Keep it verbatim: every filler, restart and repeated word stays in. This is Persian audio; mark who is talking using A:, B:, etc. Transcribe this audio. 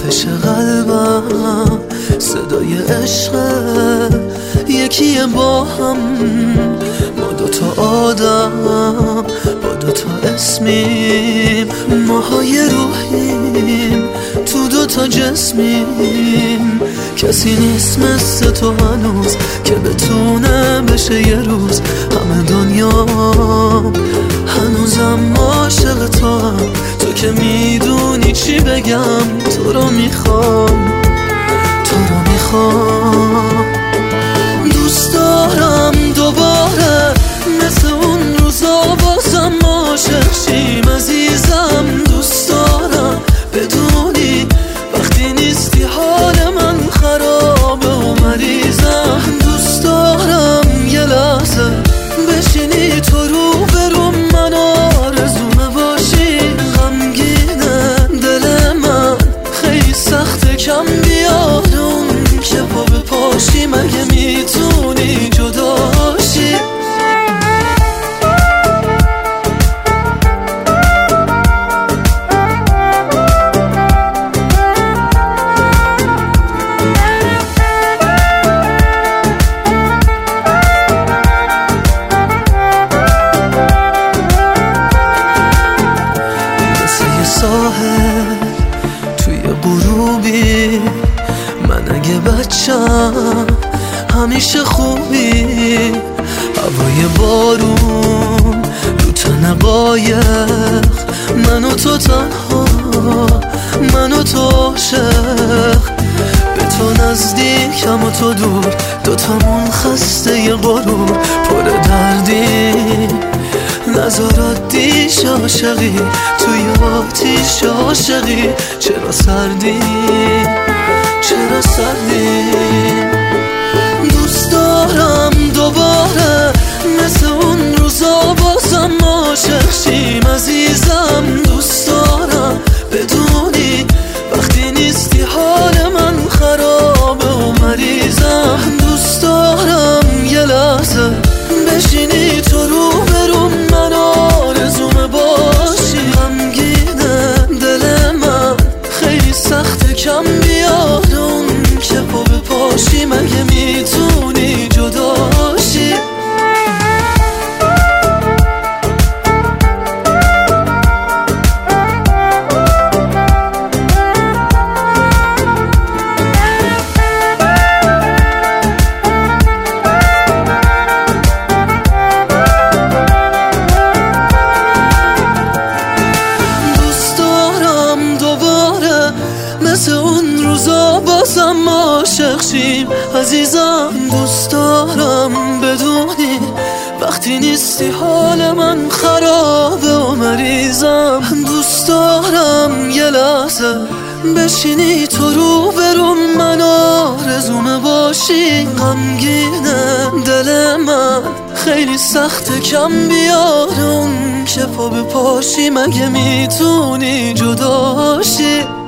A: آتش قلبم صدای عشق یکیه با هم، ما دوتا آدم با دوتا اسمیم، ماهای روحیم تو دوتا جسمیم. کسی نیست مثل تو هنوز که بتونه بشه یه روز همه دنیا. هنوزم عاشق تو هم، تو که میدونی چی بگم. تو رو میخوام، تو رو میخوام، دوست دارم دوباره مثل اون روزا بازم عاشق شیم عزیزم. دوست دارم بدونی وقتی نیستی حال من خرابه و مریضم. دوست دارم یه لحظه بشینی تو رو برو من، آرزومه باشی. غمگینه دل من خیلی سخته کم بیاد اون که پا به پاشی. مگه میتونی جداشی؟ ساحل توی غروبی، من اگه بچم همیشه خوبی. هوای بارون رو تن قایق، من و تو تنها، من و تو عاشق. به تو نزدیکم و تو دور، دوتامون خسته ی غرور پر دردی. نظرات دیش عاشقی توی آتیش عاشقی. چرا سردی، چرا سردی؟ دوست دارم دوباره مثل اون روزا بازم عاشق شیم عزیزم. دوست دارم بدونی وقتی نیستی حال من خرابه و مریضم. دوست دارم یه لحظه بشینی تو رو برو من، آرزومه باشی. غمگینه دل من خیلی سخته کم بیاد اون که پا به پاشی. مگه میتونی جداشی؟ مثل اون روزا بازم عاشق شیم عزیزم. دوست دارم بدونی وقتی نیستی حال من خرابه و مریضم. دوست دارم یه لحظه بشینی تو رو برو من، آرزومه باشی. غمگینه دل من خیلی سخته کم بیاد اون که پا به پاشی. مگه میتونی جداشی؟